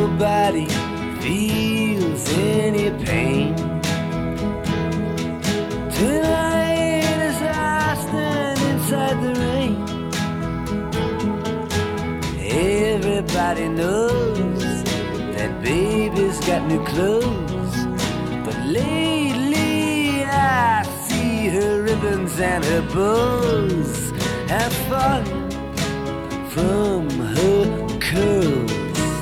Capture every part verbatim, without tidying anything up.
Nobody feels any pain. Tonight as I stand inside the rain, everybody knows that baby's got new clothes. But lately I see her ribbons and her bows have fallen from her curls.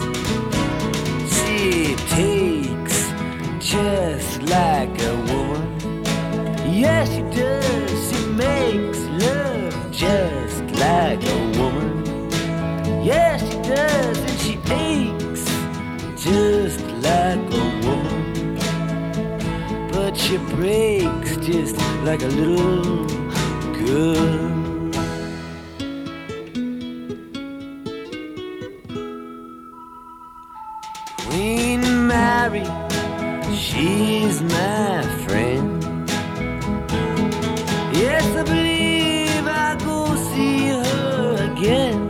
She takes just like a woman. Yes, she does. She makes love just like a woman. Yes, she does. And she aches just like a woman. But she breaks just like a little girl. Queen Mary, she's my friend. Yes, I believe I'll go see her again.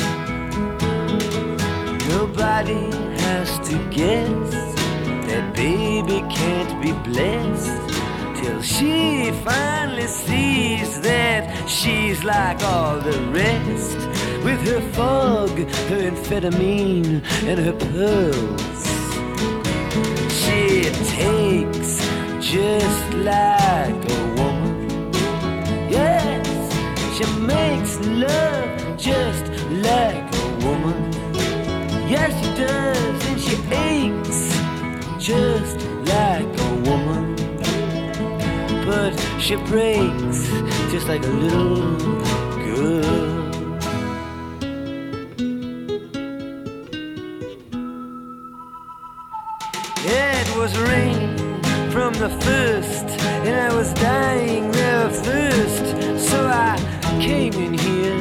Nobody has to guess that baby can't be blessed till she finally sees that she's like all the rest, with her fog, her amphetamine, and her pearls. She takes just like a woman. Yes, she makes love just like a woman. Yes, she does, and she aches just like a woman. But she breaks just like a little girl. It was rain from the first, and I was dying there of thirst, so I came in here.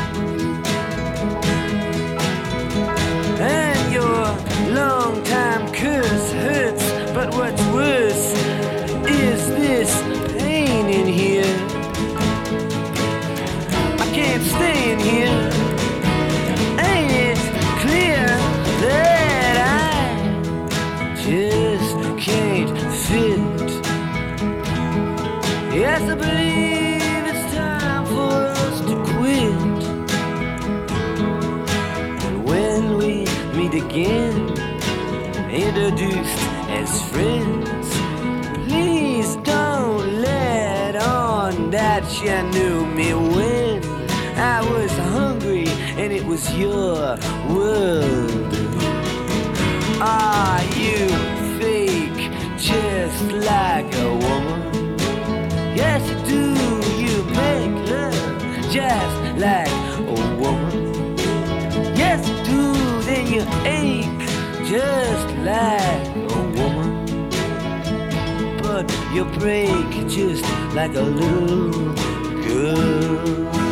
And your long-time curse hurts, but what's worse is this pain in here. I can't stay in here. Ain't it clear that I just can't fit? Yes, I believe it's time for us to quit. And when we meet again, introduced as friends, please don't let on that you knew me when I was hungry and it was your world. Are you fake just like a woman? Yes, you do. You make love just like a woman. Yes, you do. Then you ache just like a woman. But you break just like a little girl.